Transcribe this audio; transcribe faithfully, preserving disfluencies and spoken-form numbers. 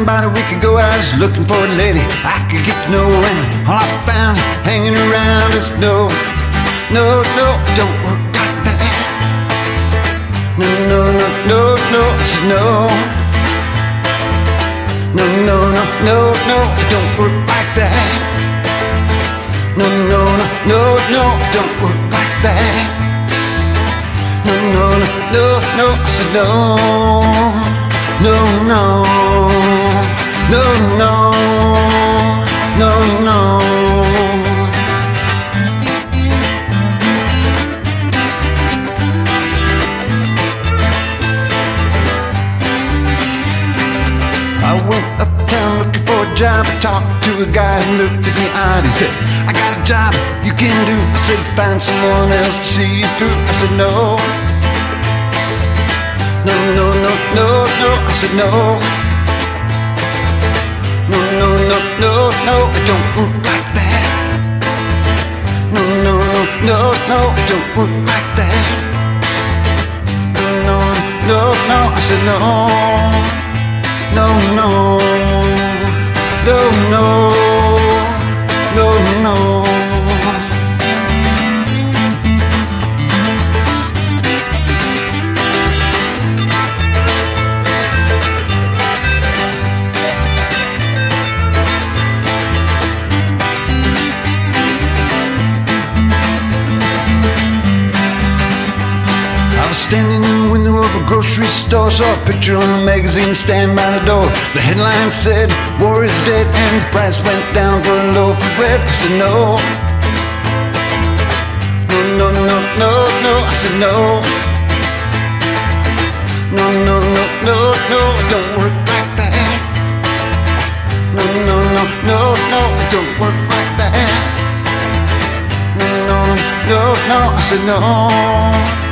about a week ago I was looking for a lady I could get to know, and all I found hanging around is no, no, no, don't work like that. No, no, no, no, no, I said no. No, no, no, no, no, it don't work like that. No, no, no, no, no, it don't work like that. No, no, no, no, no, I said no. No, no, no, no, no, no. I went uptown looking for a job. I talked to a guy who looked at me odd. He said, I got a job you can do. I said, find someone else to see you through. I said, no. No, no, no, no, no, I said no. No, no, no, no, no, it don't work like that. No, no, no, no, no, it don't work like that. No, no, no, I said no. No, no, no, no, no, no. Standing in the window of a grocery store, saw a picture on a magazine stand by the door. The headline said, war is dead, and the price went down for a loaf of bread. I said no. No, no, no, no, no, I said no. No, no, no, no, no, it don't work like that. No, no, no, no, no, it don't work like that. No, no, no, no, I said no.